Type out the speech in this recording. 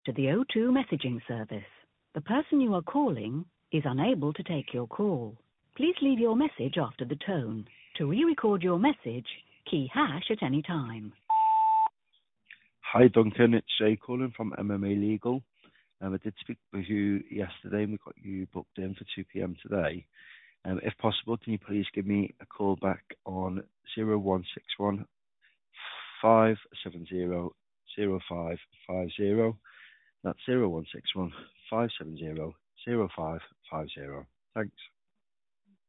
to the O2 messaging service. The person you are calling is unable to take your call. Please leave your message after the tone. To re-record your message, key hash at any time. Hi Duncan, it's Jay calling from MMA Legal. I did speak with you yesterday and we got you booked in for 2 p.m. today. If possible, can you please give me a call back on 0161 570 0550. That's 0161 570 0550. Thanks.